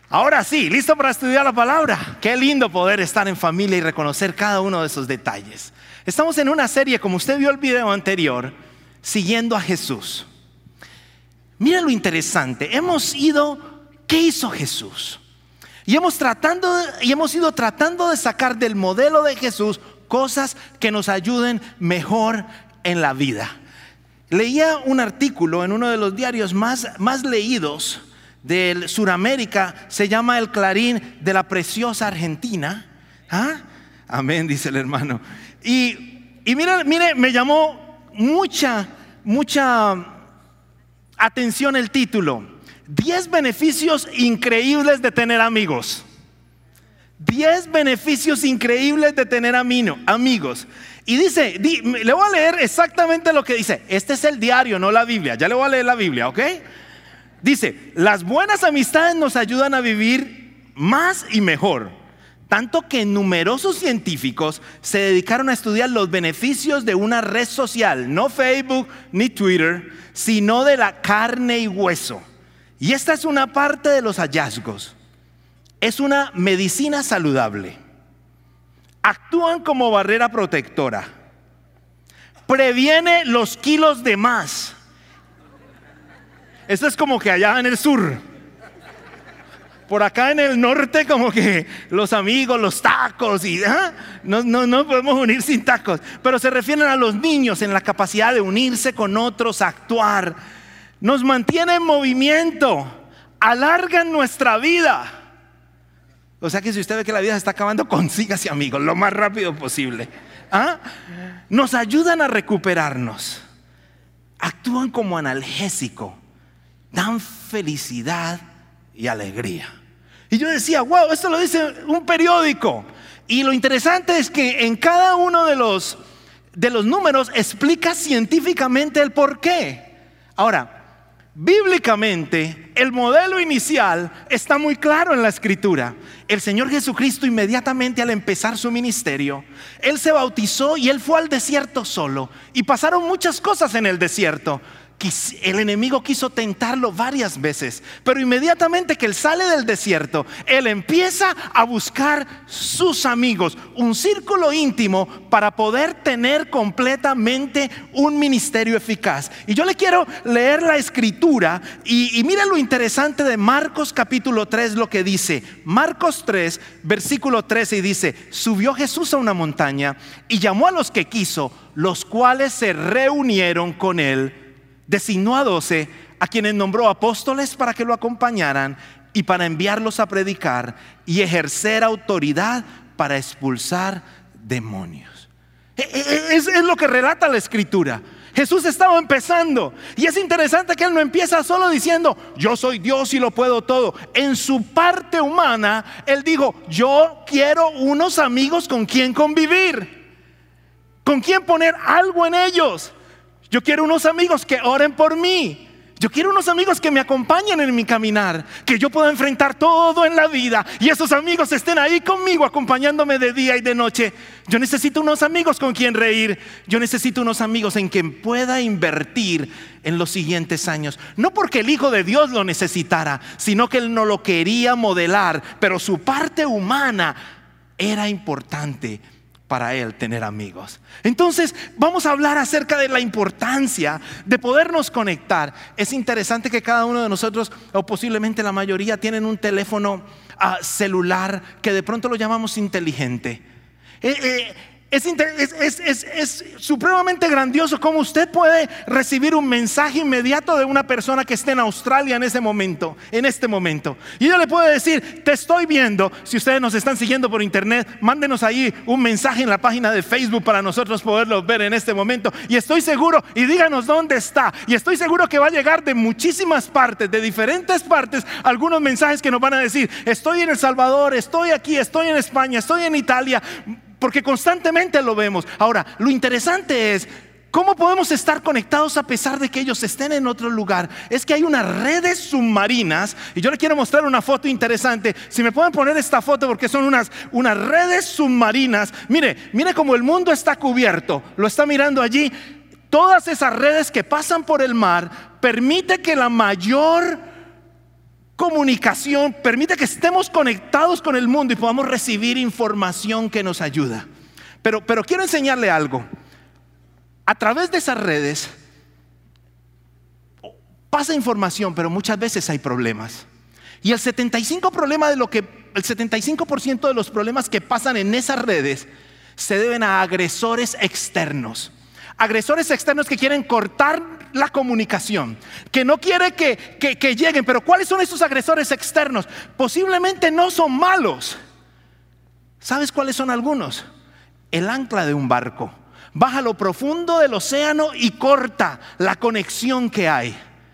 Ahora sí, ¿listo para estudiar la palabra? Qué lindo poder estar en familia y reconocer cada uno de esos detalles. Estamos en una serie, como usted vio el video anterior, siguiendo a Jesús. Mira lo interesante, ¿qué hizo Jesús? Y hemos ido tratando de sacar del modelo de Jesús cosas que nos ayuden mejor en la vida. Leía un artículo en uno de los diarios más leídos de Sudamérica, se llama El Clarín de la preciosa Argentina. ¿Ah? Amén, dice el hermano. Y mire, me llamó mucha atención el título: 10 beneficios increíbles de tener amigos. 10 beneficios increíbles de tener amigos. Y dice, le voy a leer exactamente lo que dice. Este es el diario, no la Biblia. Ya le voy a leer la Biblia, ¿ok? Dice: las buenas amistades nos ayudan a vivir más y mejor, tanto que numerosos científicos se dedicaron a estudiar los beneficios de una red social, no Facebook ni Twitter, sino de la carne y hueso. Y esta es una parte de los hallazgos. Es una medicina saludable. Actúan como barrera protectora. Previene los kilos de más. Esto es como que allá en el sur. Por acá en el norte, como que los amigos, los tacos y no podemos unir sin tacos. Pero se refieren a los niños en la capacidad de unirse con otros, actuar. Nos mantiene en movimiento, alargan nuestra vida. O sea que si usted ve que la vida se está acabando, consígase amigos lo más rápido posible. Nos ayudan a recuperarnos. Actúan como analgésico. Dan felicidad y alegría. Y yo decía, wow, esto lo dice un periódico. Y lo interesante es que en cada uno de los números explica científicamente el por qué. Ahora, bíblicamente, el modelo inicial está muy claro en la Escritura. El Señor Jesucristo, inmediatamente al empezar su ministerio, Él se bautizó y Él fue al desierto solo. Y pasaron muchas cosas en el desierto. El enemigo quiso tentarlo varias veces, pero inmediatamente que Él sale del desierto, Él empieza a buscar sus amigos, un círculo íntimo para poder tener completamente un ministerio eficaz. Y yo le quiero leer la Escritura y mira lo interesante de Marcos capítulo 3, lo que dice. Marcos 3 versículo 13, y dice: subió Jesús a una montaña y llamó a los que quiso, los cuales se reunieron con Él. Designó a 12, a quienes nombró apóstoles para que lo acompañaran y para enviarlos a predicar y ejercer autoridad para expulsar demonios. Es lo que relata la Escritura. Jesús estaba empezando, y es interesante que Él no empieza solo diciendo: yo soy Dios y lo puedo todo. En su parte humana, Él dijo: yo quiero unos amigos con quien convivir, con quien poner algo en ellos. Yo quiero unos amigos que oren por mí. Yo quiero unos amigos que me acompañen en mi caminar, que yo pueda enfrentar todo en la vida y esos amigos estén ahí conmigo, acompañándome de día y de noche. Yo necesito unos amigos con quien reír. Yo necesito unos amigos en quien pueda invertir en los siguientes años. No porque el Hijo de Dios lo necesitara, sino que Él no lo quería modelar, pero su parte humana era importante para Él tener amigos. Entonces vamos a hablar acerca de la importancia de podernos conectar. Es interesante que cada uno de nosotros, o posiblemente la mayoría, tienen un teléfono celular que de pronto lo llamamos inteligente. Es supremamente grandioso cómo usted puede recibir un mensaje inmediato de una persona que esté en Australia en este momento. Y ella le puede decir: te estoy viendo. Si ustedes nos están siguiendo por internet, mándenos ahí un mensaje en la página de Facebook para nosotros poderlos ver en este momento. Y estoy seguro, y díganos dónde está. Y estoy seguro que va a llegar de muchísimas partes, de diferentes partes, algunos mensajes que nos van a decir: estoy en El Salvador, estoy aquí, estoy en España, estoy en Italia. Porque constantemente lo vemos. Ahora, lo interesante es cómo podemos estar conectados a pesar de que ellos estén en otro lugar. Es que hay unas redes submarinas, y yo le quiero mostrar una foto interesante. Si me pueden poner esta foto, porque son unas redes submarinas. Mire cómo el mundo está cubierto. Lo está mirando allí. Todas esas redes que pasan por el mar permite que la mayor comunicación permite que estemos conectados con el mundo y podamos recibir información que nos ayuda. Pero quiero enseñarle algo. A través de esas redes pasa información, pero muchas veces hay problemas. Y el 75% de los problemas que pasan en esas redes se deben a agresores externos. Agresores externos que quieren cortar la comunicación, que no quieren que lleguen. Pero ¿cuáles son esos agresores externos? Posiblemente no son malos. ¿Sabes cuáles son algunos? El ancla de un barco baja a lo profundo del océano y corta la conexión que hay.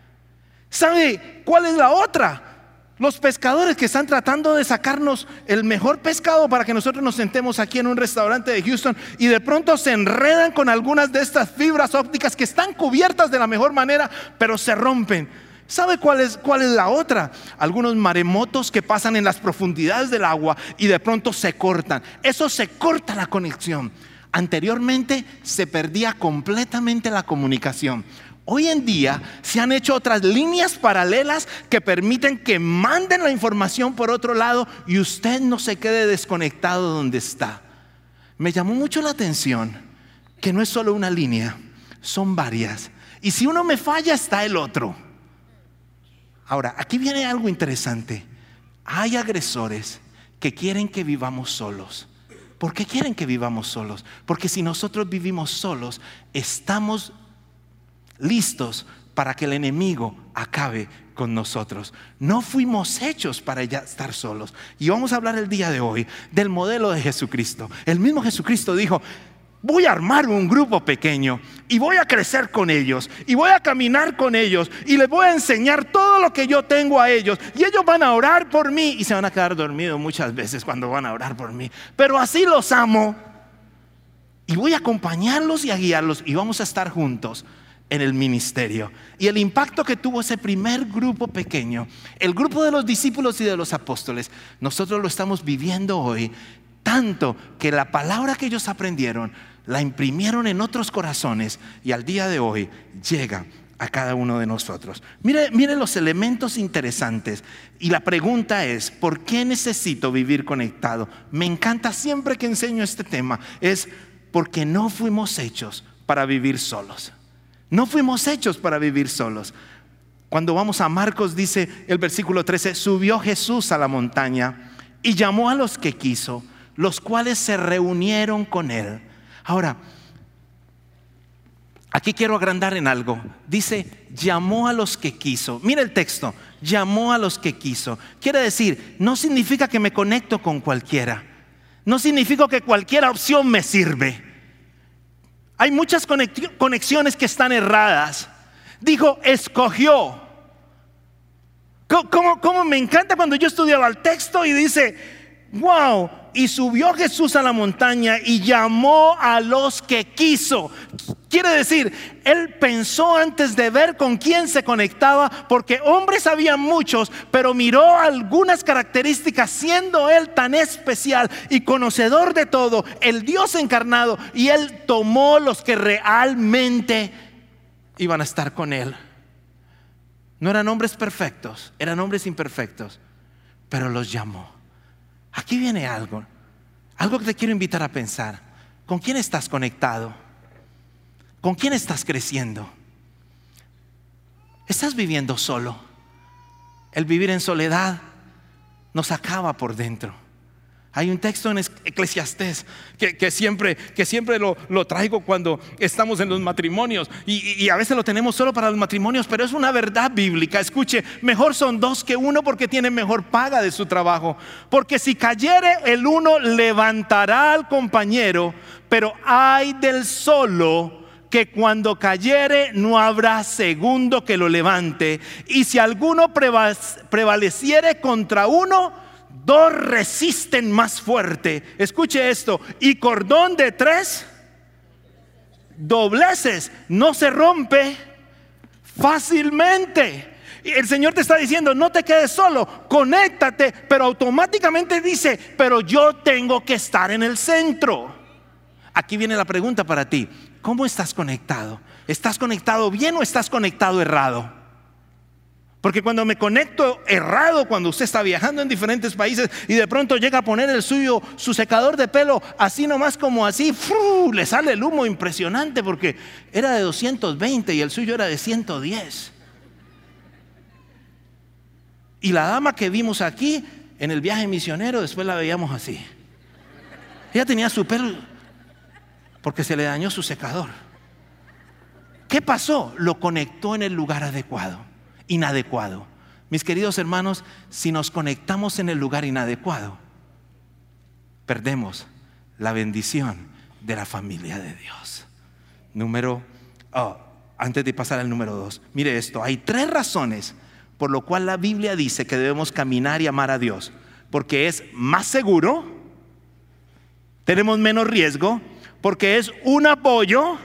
¿Sabe cuál es la otra? Los pescadores que están tratando de sacarnos el mejor pescado para que nosotros nos sentemos aquí en un restaurante de Houston, y de pronto se enredan con algunas de estas fibras ópticas que están cubiertas de la mejor manera, pero se rompen. ¿Sabe cuál es la otra? Algunos maremotos que pasan en las profundidades del agua y de pronto se cortan. Eso se corta la conexión. Anteriormente se perdía completamente la comunicación. Hoy en día se han hecho otras líneas paralelas que permiten que manden la información por otro lado y usted no se quede desconectado donde está. Me llamó mucho la atención que no es solo una línea, son varias. Y si uno me falla, está el otro. Ahora, aquí viene algo interesante. Hay agresores que quieren que vivamos solos. ¿Por qué quieren que vivamos solos? Porque si nosotros vivimos solos, estamos listos para que el enemigo acabe con nosotros. No fuimos hechos para ya estar solos. Y vamos a hablar el día de hoy del modelo de Jesucristo. El mismo Jesucristo dijo: voy a armar un grupo pequeño y voy a crecer con ellos y voy a caminar con ellos y les voy a enseñar todo lo que yo tengo a ellos, y ellos van a orar por mí y se van a quedar dormidos muchas veces cuando van a orar por mí, pero así los amo y voy a acompañarlos y a guiarlos, y vamos a estar juntos en el ministerio. Y el impacto que tuvo ese primer grupo pequeño, el grupo de los discípulos y de los apóstoles, nosotros lo estamos viviendo hoy, tanto que la palabra que ellos aprendieron la imprimieron en otros corazones y al día de hoy llega a cada uno de nosotros. Mire los elementos interesantes. Y la pregunta es: ¿por qué necesito vivir conectado? Me encanta siempre que enseño este tema. Es porque no fuimos hechos para vivir solos. No fuimos hechos para vivir solos. Cuando vamos a Marcos, dice el versículo 13: subió Jesús a la montaña y llamó a los que quiso, los cuales se reunieron con él. Ahora, aquí quiero agrandar en algo. Dice: llamó a los que quiso. Mira el texto: llamó a los que quiso. Quiere decir, no significa que me conecto con cualquiera. No significa que cualquier opción me sirve. Hay muchas conexiones que están erradas. Dijo: escogió. ¿Cómo me encanta cuando yo estudiaba el texto y dice: wow, y subió Jesús a la montaña y llamó a los que quiso. Quiere decir, él pensó antes de ver con quién se conectaba, porque hombres había muchos, pero miró algunas características, siendo él tan especial y conocedor de todo, el Dios encarnado, y él tomó los que realmente iban a estar con él. No eran hombres perfectos, eran hombres imperfectos, pero los llamó. Aquí viene algo que te quiero invitar a pensar. ¿Con quién estás conectado? ¿Con quién estás creciendo? ¿Estás viviendo solo? El vivir en soledad nos acaba por dentro. Hay un texto en Eclesiastés que siempre lo traigo cuando estamos en los matrimonios, y a veces lo tenemos solo para los matrimonios, pero es una verdad bíblica. Escuche: mejor son dos que uno, porque tienen mejor paga de su trabajo. Porque si cayere el uno, levantará al compañero, pero ay del solo, que cuando cayere no habrá segundo que lo levante. Y si alguno prevaleciere contra uno, dos resisten más fuerte. Escuche esto: y cordón de tres dobleces no se rompe fácilmente. Y el Señor te está diciendo: no te quedes solo, conéctate. Pero automáticamente dice: pero yo tengo que estar en el centro. Aquí viene la pregunta para ti: ¿cómo estás conectado? ¿Estás conectado bien o estás conectado errado? Porque cuando me conecto errado, cuando usted está viajando en diferentes países y de pronto llega a poner su secador de pelo, así nomás como así, le sale el humo impresionante porque era de 220 y el suyo era de 110. Y la dama que vimos aquí en el viaje misionero, después la veíamos así. Ella tenía su pelo porque se le dañó su secador. ¿Qué pasó? Lo conectó en el lugar inadecuado. Mis queridos hermanos, si nos conectamos en el lugar inadecuado, perdemos la bendición de la familia de Dios. Antes de pasar al número 2, mire esto, hay 3 razones por lo cual la Biblia dice que debemos caminar y amar a Dios. Porque es más seguro, tenemos menos riesgo, porque es un apoyo.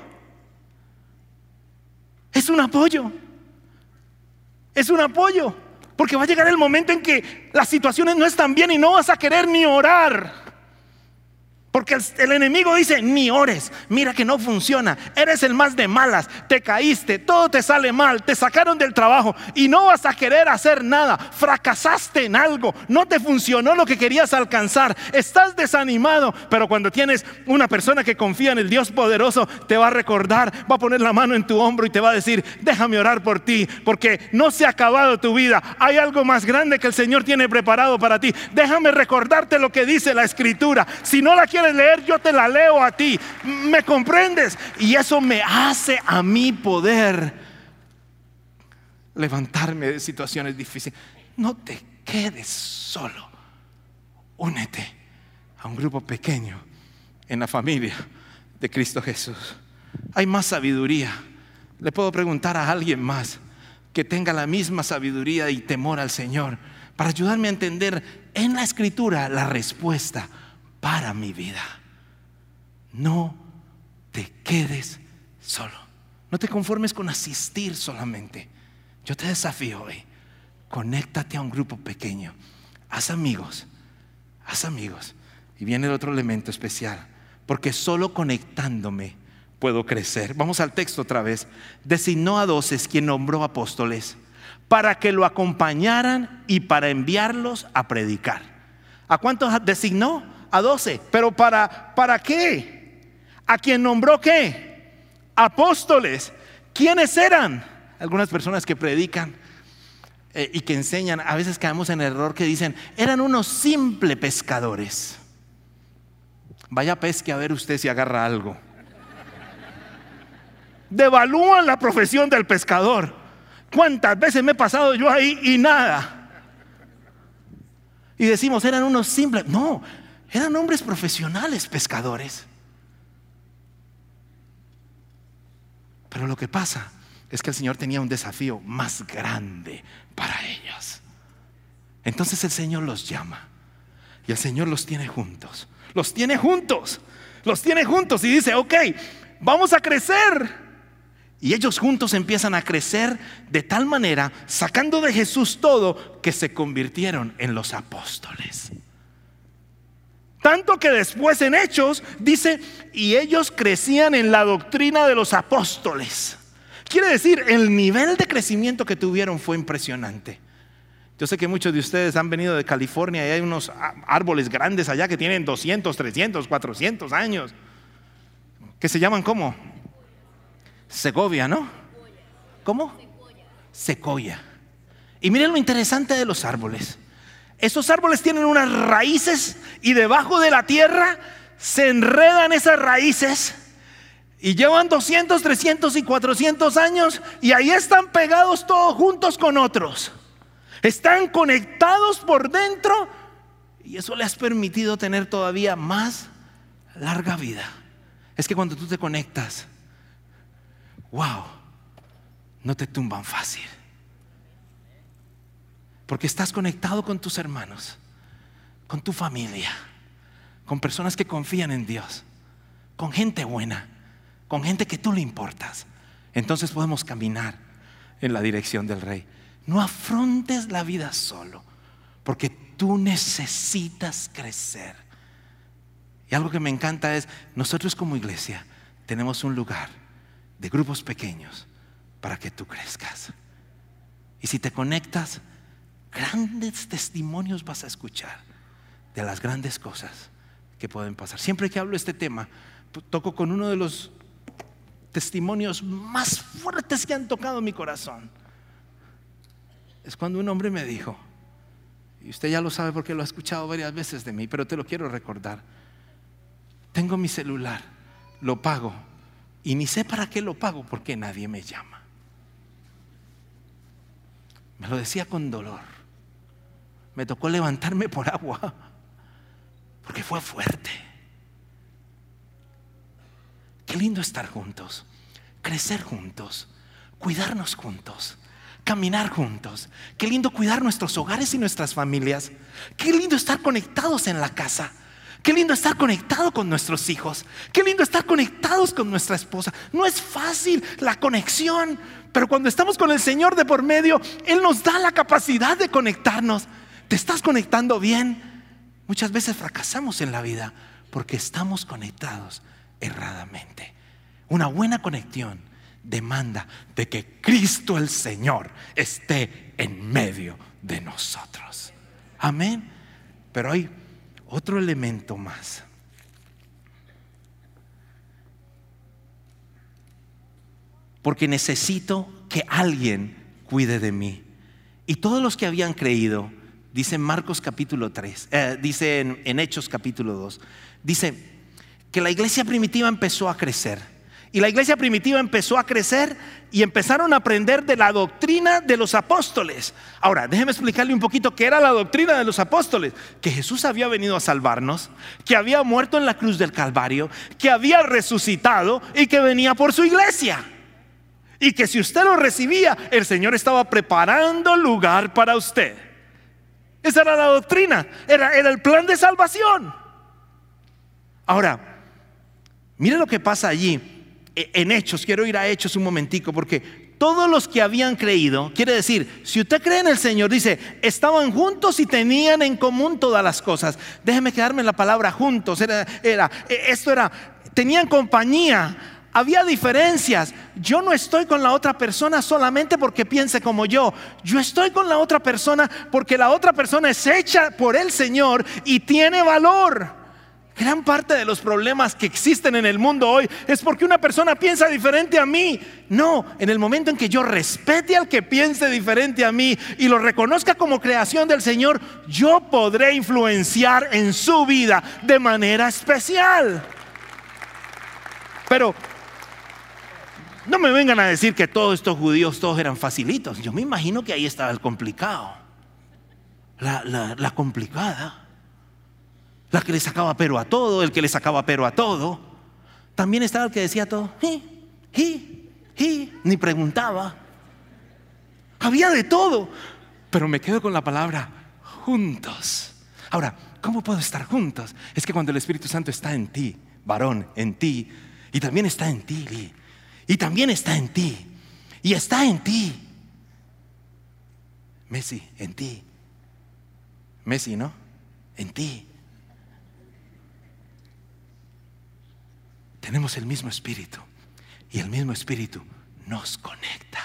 Es un apoyo. Es un apoyo. Porque va a llegar el momento en que las situaciones no están bien y no vas a querer ni orar. Porque el enemigo dice: ni ores, mira que no funciona, eres el más de malas, te caíste, todo te sale mal, te sacaron del trabajo y no vas a querer hacer nada, fracasaste en algo, no te funcionó lo que querías alcanzar, estás desanimado. Pero cuando tienes una persona que confía en el Dios poderoso, te va a recordar, va a poner la mano en tu hombro y te va a decir: déjame orar por ti, porque no se ha acabado tu vida, hay algo más grande que el Señor tiene preparado para ti. Déjame recordarte lo que dice la Escritura. Si no la quieres leer, yo te la leo a ti. ¿Me comprendes? Y eso me hace a mí poder levantarme de situaciones difíciles. No te quedes solo. Únete a un grupo pequeño en la familia de Cristo Jesús. Hay más sabiduría. Le puedo preguntar a alguien más que tenga la misma sabiduría y temor al Señor para ayudarme a entender en la Escritura la respuesta para mi vida. No te quedes solo. No te conformes con asistir solamente. Yo te desafío hoy: conéctate a un grupo pequeño, haz amigos. Y viene el otro elemento especial, porque solo conectándome puedo crecer. Vamos al texto otra vez. Designó a 12, quien nombró apóstoles, para que lo acompañaran y para enviarlos a predicar. ¿A cuántos designó? A 12. ¿Pero para qué? ¿A quién nombró qué? Apóstoles. ¿Quiénes eran? Algunas personas que predican y que enseñan, a veces caemos en el error que dicen: eran unos simples pescadores. Vaya pesque a ver usted si agarra algo. Devalúan la profesión del pescador. ¿Cuántas veces me he pasado yo ahí y nada? Y decimos: eran unos simples. No, eran hombres profesionales pescadores. Pero lo que pasa es que el Señor tenía un desafío más grande para ellos. Entonces el Señor los llama y el Señor los tiene juntos. Los tiene juntos y dice: ok, vamos a crecer. Y ellos juntos empiezan a crecer de tal manera, sacando de Jesús todo, que se convirtieron en los apóstoles. Tanto que después en Hechos dice: y ellos crecían en la doctrina de los apóstoles. Quiere decir, el nivel de crecimiento que tuvieron fue impresionante. Yo sé que muchos de ustedes han venido de California y hay unos árboles grandes allá que tienen 200, 300, 400 años, que se llaman ¿cómo? Segovia, ¿no? ¿Cómo? Secoya. Y miren lo interesante de los árboles. Esos árboles tienen unas raíces y debajo de la tierra se enredan esas raíces y llevan 200, 300 y 400 años y ahí están pegados todos juntos con otros. Están conectados por dentro y eso les ha permitido tener todavía más larga vida. Es que cuando tú te conectas, wow, no te tumban fácil. Porque estás conectado con tus hermanos, con tu familia, con personas que confían en Dios, con gente buena, con gente que tú le importas. Entonces podemos caminar en la dirección del Rey. No afrontes la vida solo, porque tú necesitas crecer. Y algo que me encanta es, nosotros como iglesia tenemos un lugar de grupos pequeños para que tú crezcas. Y si te conectas, grandes testimonios vas a escuchar de las grandes cosas que pueden pasar. Siempre que hablo de este tema, toco con uno de los testimonios más fuertes que han tocado mi corazón. Es cuando un hombre me dijo, y usted ya lo sabe porque lo ha escuchado varias veces de mí, pero te lo quiero recordar: tengo mi celular, lo pago y ni sé para qué lo pago porque nadie me llama. Me lo decía con dolor. Me tocó levantarme por agua porque fue fuerte. Qué lindo estar juntos, crecer juntos, cuidarnos juntos, caminar juntos. Qué lindo cuidar nuestros hogares y nuestras familias. Qué lindo estar conectados en la casa. Qué lindo estar conectado con nuestros hijos. Qué lindo estar conectados con nuestra esposa. No es fácil la conexión, pero cuando estamos con el Señor de por medio, Él nos da la capacidad de conectarnos. ¿Te estás conectando bien? Muchas veces fracasamos en la vida porque estamos conectados erradamente. Una buena conexión demanda de que Cristo el Señor esté en medio de nosotros. Amén. Pero hay otro elemento más. Porque necesito que alguien cuide de mí. Y todos los que habían creído, dice en Marcos capítulo 3, dice en Hechos capítulo 2, dice que la iglesia primitiva empezó a crecer. Y la iglesia primitiva empezó a crecer y empezaron a aprender de la doctrina de los apóstoles. Ahora, déjeme explicarle un poquito qué era la doctrina de los apóstoles. Que Jesús había venido a salvarnos, que había muerto en la cruz del Calvario, que había resucitado y que venía por su iglesia. Y que si usted lo recibía, el Señor estaba preparando lugar para usted. Esa era la doctrina, era el plan de salvación. Ahora, mire lo que pasa allí en Hechos. Quiero ir a Hechos un momentico, porque todos los que habían creído, quiere decir, si usted cree en el Señor, dice, estaban juntos y tenían en común todas las cosas. Déjeme quedarme en la palabra juntos. Tenían compañía. Había diferencias. Yo no estoy con la otra persona solamente porque piense como yo. Yo estoy con la otra persona porque la otra persona es hecha por el Señor y tiene valor. Gran parte de los problemas que existen en el mundo hoy es porque una persona piensa diferente a mí. No, en el momento en que yo respete al que piense diferente a mí y lo reconozca como creación del Señor, yo podré influenciar en su vida de manera especial. Pero no me vengan a decir que todos estos judíos todos eran facilitos. Yo me imagino que ahí estaba el complicado, la complicada, la que le sacaba pero a todo, el que le sacaba pero a todo. También estaba el que decía todo, ni preguntaba. Había de todo. Pero me quedo con la palabra juntos. Ahora, ¿cómo puedo estar juntos? Es que cuando el Espíritu Santo está en ti, varón, en ti, y también está en ti, Lee, y también está en ti, y está en ti, Messi, en ti, Messi, ¿no? En ti. Tenemos el mismo espíritu y el mismo espíritu nos conecta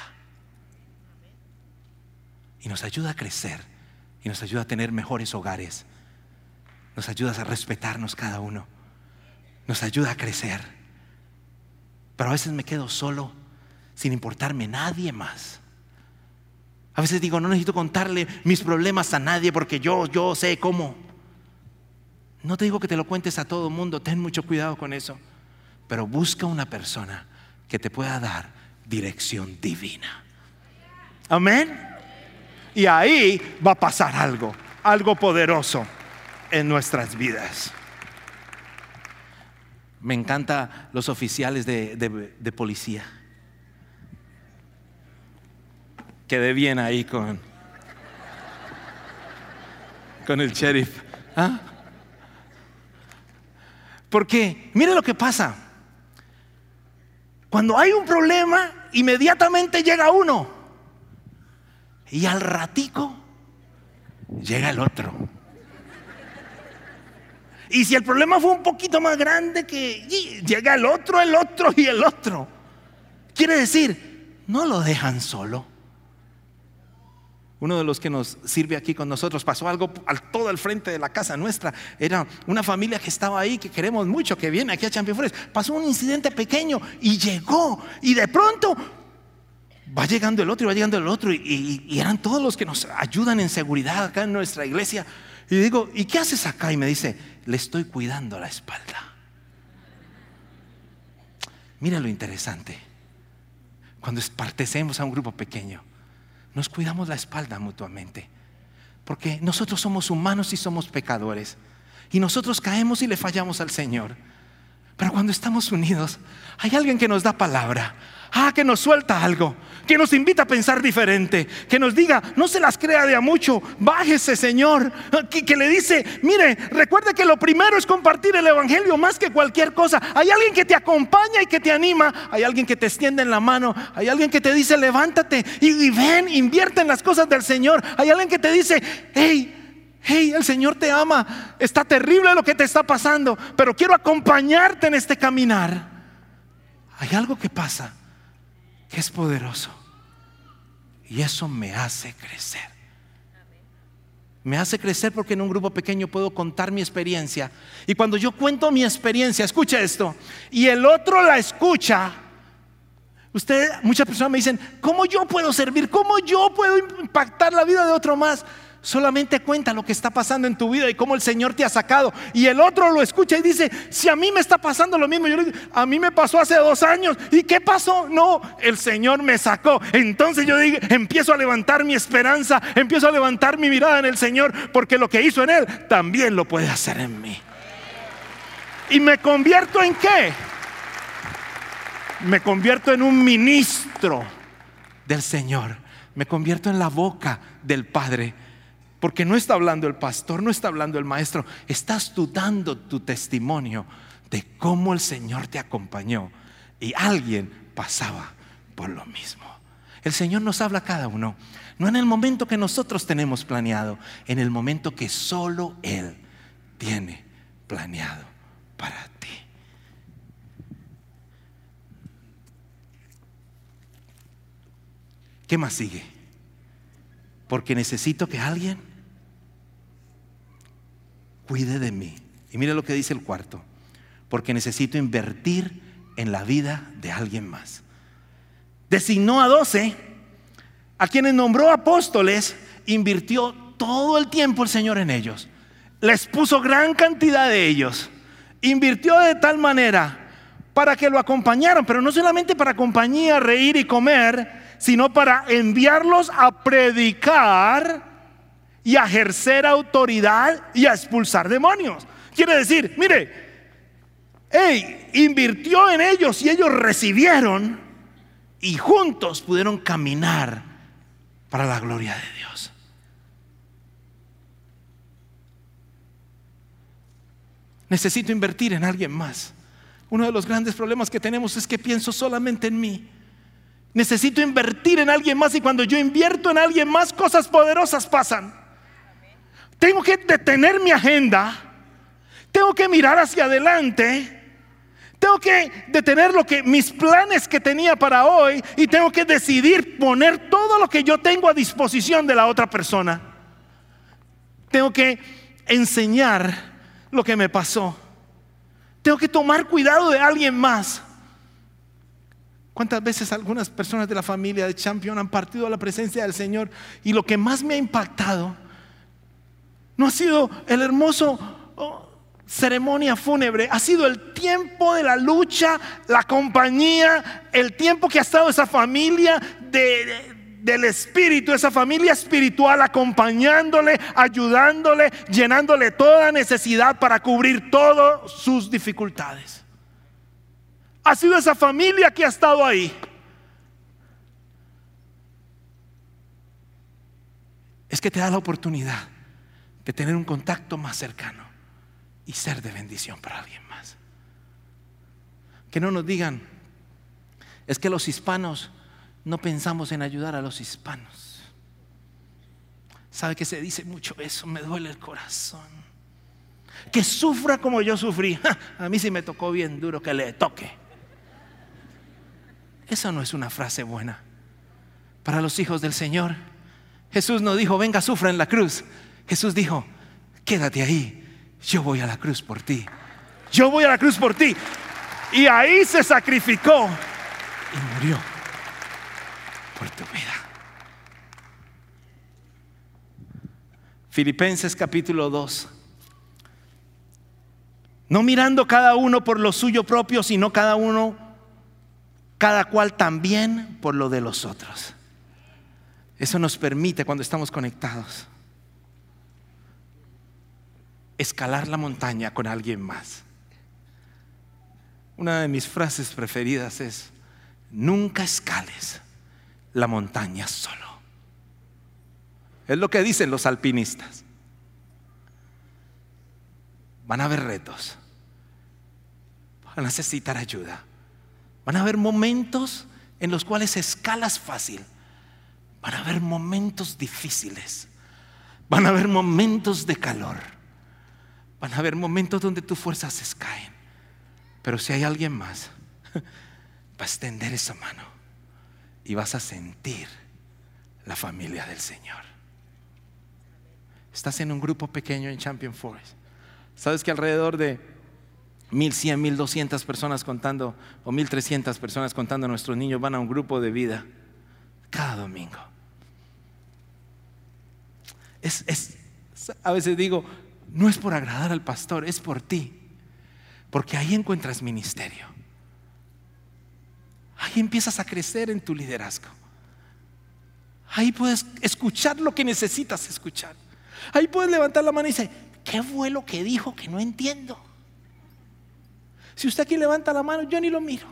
y nos ayuda a crecer y nos ayuda a tener mejores hogares, nos ayuda a respetarnos cada uno, nos ayuda a crecer. Pero a veces me quedo solo sin importarme nadie más. A veces digo, no necesito contarle mis problemas a nadie porque yo sé cómo. No te digo que te lo cuentes a todo el mundo, ten mucho cuidado con eso. Pero busca una persona que te pueda dar dirección divina. Amén. Y ahí va a pasar algo poderoso en nuestras vidas. Me encantan los oficiales de policía. Quedé bien ahí con el sheriff. ¿Ah? Porque mire lo que pasa. Cuando hay un problema, inmediatamente llega uno y al ratico llega el otro. Y si el problema fue un poquito más grande, que llega el otro y el otro. Quiere decir, no lo dejan solo. Uno de los que nos sirve aquí con nosotros pasó algo todo al frente de la casa nuestra. Era una familia que estaba ahí, que queremos mucho, que viene aquí a Champion Forest. Pasó un incidente pequeño y llegó, y de pronto va llegando el otro y va llegando el otro, y eran todos los que nos ayudan en seguridad acá en nuestra iglesia. Y digo, ¿y qué haces acá? Y me dice, le estoy cuidando la espalda. Mira lo interesante. Cuando pertenecemos a un grupo pequeño, nos cuidamos la espalda mutuamente, porque nosotros somos humanos y somos pecadores, y nosotros caemos y le fallamos al Señor. Pero cuando estamos unidos, hay alguien que nos da palabra, que nos suelta algo, que nos invita a pensar diferente, que nos diga, no se las crea de a mucho, bájese, Señor, que le dice, mire, recuerde que lo primero es compartir el evangelio más que cualquier cosa. Hay alguien que te acompaña y que te anima, hay alguien que te extiende en la mano, hay alguien que te dice, levántate y ven, invierte en las cosas del Señor. Hay alguien que te dice, hey, el Señor te ama, está terrible lo que te está pasando, pero quiero acompañarte en este caminar. Hay algo que pasa que es poderoso, y eso me hace crecer. Me hace crecer porque en un grupo pequeño puedo contar mi experiencia, y cuando yo cuento mi experiencia, escucha esto, y el otro la escucha. Muchas personas me dicen, ¿cómo yo puedo servir? ¿Cómo yo puedo impactar la vida de otro más? Solamente cuenta lo que está pasando en tu vida y cómo el Señor te ha sacado, y el otro lo escucha y dice, si a mí me está pasando lo mismo. Yo le digo, a mí me pasó hace 2 años. ¿Y qué pasó? No, el Señor me sacó. Entonces yo digo, empiezo a levantar mi esperanza, empiezo a levantar mi mirada en el Señor, porque lo que hizo en Él también lo puede hacer en mí. ¿Y me convierto en qué? Me convierto en un ministro del Señor. Me convierto en la boca del Padre. Porque no está hablando el pastor, no está hablando el maestro, estás tú dando tu testimonio de cómo el Señor te acompañó y alguien pasaba por lo mismo. El Señor nos habla a cada uno, no en el momento que nosotros tenemos planeado, en el momento que solo Él tiene planeado para ti. ¿Qué más sigue? Porque necesito que alguien cuide de mí. Y mire lo que dice el cuarto: porque necesito invertir en la vida de alguien más. Designó a 12, a quienes nombró apóstoles, invirtió todo el tiempo el Señor en ellos, les puso gran cantidad de ellos, invirtió de tal manera para que lo acompañaran, pero no solamente para compañía, reír y comer, sino para enviarlos a predicar y a ejercer autoridad y a expulsar demonios. Quiere decir, mire, invirtió en ellos y ellos recibieron, y juntos pudieron caminar para la gloria de Dios. Necesito invertir en alguien más. Uno de los grandes problemas que tenemos es que pienso solamente en mí. Necesito invertir en alguien más, y cuando yo invierto en alguien más, cosas poderosas pasan. Tengo que detener mi agenda, tengo que mirar hacia adelante, tengo que detener mis planes que tenía para hoy, y tengo que decidir poner todo lo que yo tengo a disposición de la otra persona. Tengo que enseñar lo que me pasó, tengo que tomar cuidado de alguien más. ¿Cuántas veces algunas personas de la familia de Champion han partido a la presencia del Señor, y lo que más me ha impactado no ha sido el hermoso ceremonia fúnebre, ha sido el tiempo de la lucha, la compañía, el tiempo que ha estado esa familia del espíritu, esa familia espiritual, acompañándole, ayudándole, llenándole toda necesidad para cubrir todas sus dificultades. Ha sido esa familia que ha estado ahí. Es que te da la oportunidad de tener un contacto más cercano y ser de bendición para alguien más. Que no nos digan, es que los hispanos no pensamos en ayudar a los hispanos. ¿Sabe que se dice mucho eso? Me duele el corazón. Que sufra como yo sufrí. A mí sí me tocó bien duro, que le toque. Eso no es una frase buena para los hijos del Señor. Jesús no dijo, venga, sufra en la cruz. Jesús dijo, quédate ahí, yo voy a la cruz por ti. Yo voy a la cruz por ti. Y ahí se sacrificó y murió por tu vida. Filipenses capítulo 2. No mirando cada uno por lo suyo propio, sino cada cual también por lo de los otros. Eso nos permite, cuando estamos conectados, escalar la montaña con alguien más. Una de mis frases preferidas es: nunca escales la montaña solo. Es lo que dicen los alpinistas. Van a haber retos, van a necesitar ayuda, van a haber momentos en los cuales escalas fácil, van a haber momentos difíciles, van a haber momentos de calor, van a haber momentos donde tus fuerzas se caen. Pero si hay alguien más, va a extender esa mano y vas a sentir la familia del Señor. Estás en un grupo pequeño en Champion Forest. ¿Sabes que alrededor de 1,100, 1,200 personas contando, o 1,300 personas contando a nuestros niños, van a un grupo de vida cada domingo? A veces digo, no es por agradar al pastor, es por ti, porque ahí encuentras ministerio. Ahí empiezas a crecer en tu liderazgo. Ahí puedes escuchar lo que necesitas escuchar. Ahí puedes levantar la mano y decir, ¿qué fue lo que dijo que no entiendo? Si usted aquí levanta la mano, yo ni lo miro.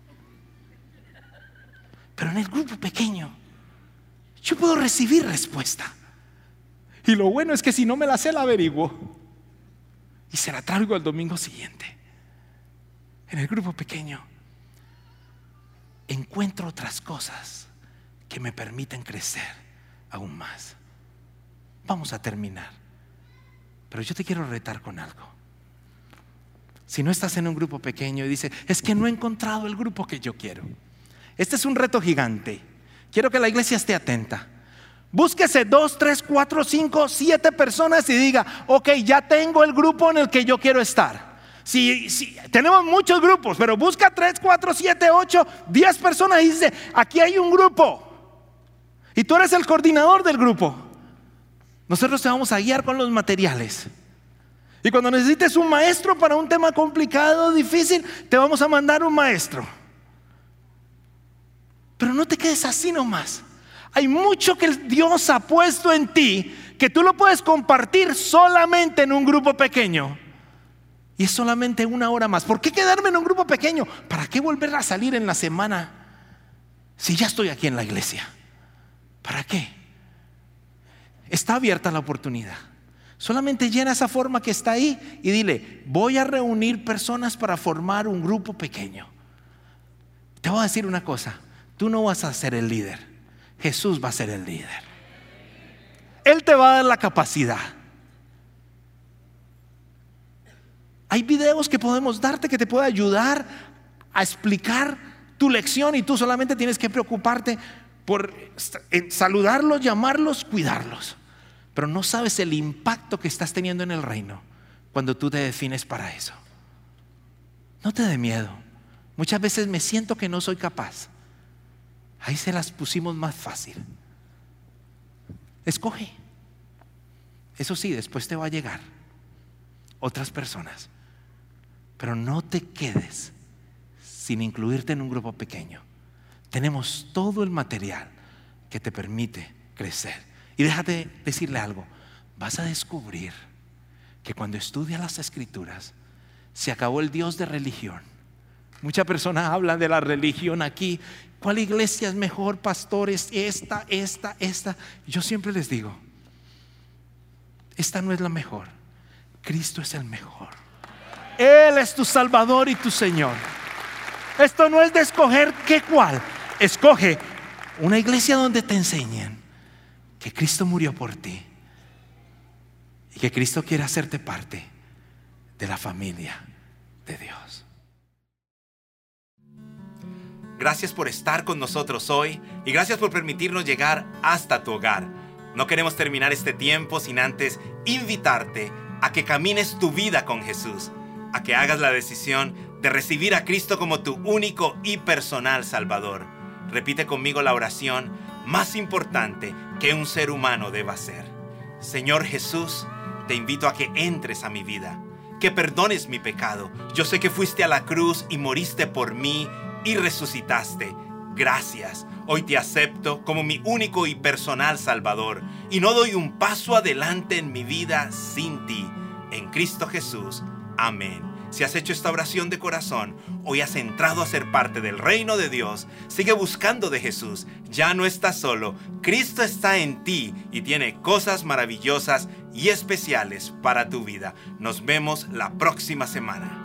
Pero en el grupo pequeño yo puedo recibir respuesta. Y lo bueno es que si no me la sé, la averiguo y se la traigo el domingo siguiente. En el grupo pequeño encuentro otras cosas que me permiten crecer aún más. Vamos a terminar, pero yo te quiero retar con algo. Si no estás en un grupo pequeño y dices, es que no he encontrado el grupo que yo quiero, este es un reto gigante. Quiero que la iglesia esté atenta. Búsquese 2, 3, 4, 5, 7 personas y diga, ok, ya tengo el grupo en el que yo quiero estar. Si tenemos muchos grupos, pero busca 3, 4, 7, 8, 10 personas y dice, aquí hay un grupo y tú eres el coordinador del grupo. Nosotros te vamos a guiar con los materiales. Y cuando necesites un maestro para un tema complicado, difícil, te vamos a mandar un maestro. Pero no te quedes así nomás. Hay mucho que Dios ha puesto en ti que tú lo puedes compartir solamente en un grupo pequeño. Y es solamente 1 hora más. ¿Por qué quedarme en un grupo pequeño? ¿Para qué volver a salir en la semana si ya estoy aquí en la iglesia? ¿Para qué? Está abierta la oportunidad. Solamente llena esa forma que está ahí y dile, voy a reunir personas para formar un grupo pequeño. Te voy a decir una cosa, tú no vas a ser el líder, Jesús va a ser el líder. Él te va a dar la capacidad. Hay videos que podemos darte que te pueden ayudar a explicar tu lección y tú solamente tienes que preocuparte por saludarlos, llamarlos, cuidarlos. Pero no sabes el impacto que estás teniendo en el reino cuando tú te defines para eso. No te dé miedo. Muchas veces me siento que no soy capaz. Ahí se las pusimos más fácil. Escoge. Eso sí, después te va a llegar otras personas. Pero no te quedes sin incluirte en un grupo pequeño. Tenemos todo el material que te permite crecer. Y déjate decirle algo, vas a descubrir que cuando estudias las Escrituras se acabó el Dios de religión. Muchas personas hablan de la religión aquí. ¿Cuál iglesia es mejor, pastores? Esta. Yo siempre les digo, esta no es la mejor. Cristo es el mejor. Él es tu Salvador y tu Señor. Esto no es de escoger qué cuál. Escoge una iglesia donde te enseñen que Cristo murió por ti y que Cristo quiere hacerte parte de la familia de Dios. Gracias por estar con nosotros hoy y gracias por permitirnos llegar hasta tu hogar. No queremos terminar este tiempo sin antes invitarte a que camines tu vida con Jesús, a que hagas la decisión de recibir a Cristo como tu único y personal Salvador. Repite conmigo la oración más importante que un ser humano deba hacer. Señor Jesús, te invito a que entres a mi vida, que perdones mi pecado. Yo sé que fuiste a la cruz y moriste por mí y resucitaste. Gracias. Hoy te acepto como mi único y personal Salvador y no doy un paso adelante en mi vida sin ti. En Cristo Jesús. Amén. Si has hecho esta oración de corazón, hoy has entrado a ser parte del reino de Dios. Sigue buscando de Jesús. Ya no estás solo. Cristo está en ti y tiene cosas maravillosas y especiales para tu vida. Nos vemos la próxima semana.